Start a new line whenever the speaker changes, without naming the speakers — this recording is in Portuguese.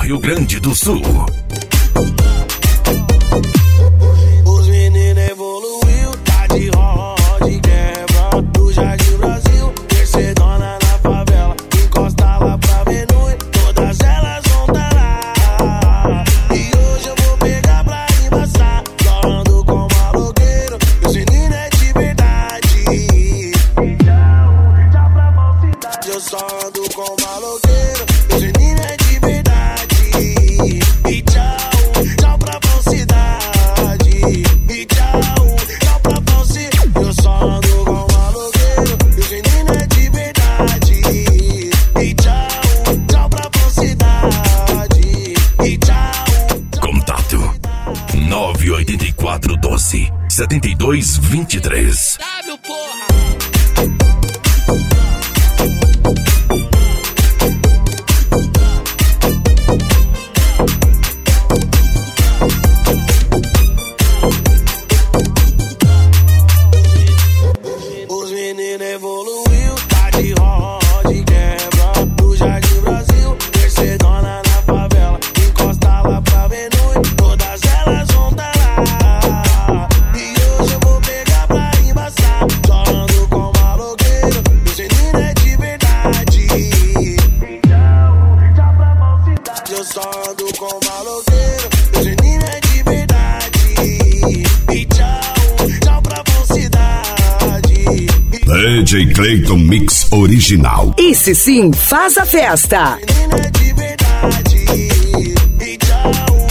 Rio Grande do Sul.
Os meninos evoluiu, tá de roda e quebra. Do Jardim Brasil, Mercedona na favela. Encosta lá pra ver noite, todas elas vão tá lá. E hoje eu vou pegar pra embaçar. Só ando com maloqueiro, os meninos é de verdade. Tchau pra falsidade. Eu só ando com maloqueiro, os meninos é de verdade. E tchau pra falsidade. E tchau pra falsidade. Eu só ando com maloqueiro, os meninos é de verdade. E tchau pra falsidade. E tchau.
Contato 984 12 72 23.
W, porra!
Os meninos evoluiu, tá de roda e quebra. Do Jardim Brasil, Mercedona na favela. Encosta lá pra ver noite, todas elas vão tá lá. E hoje eu vou pegar pra embaçar. Só ando com maloqueiro, os meninos é de verdade. Tchau pra falsidade. Eu só ando com maloqueiro, os meninos é de verdade. E tchau pra falsidade.
DJ Clayton Mix Original.
Esse sim faz a festa.
Menina de verdade. E tchau.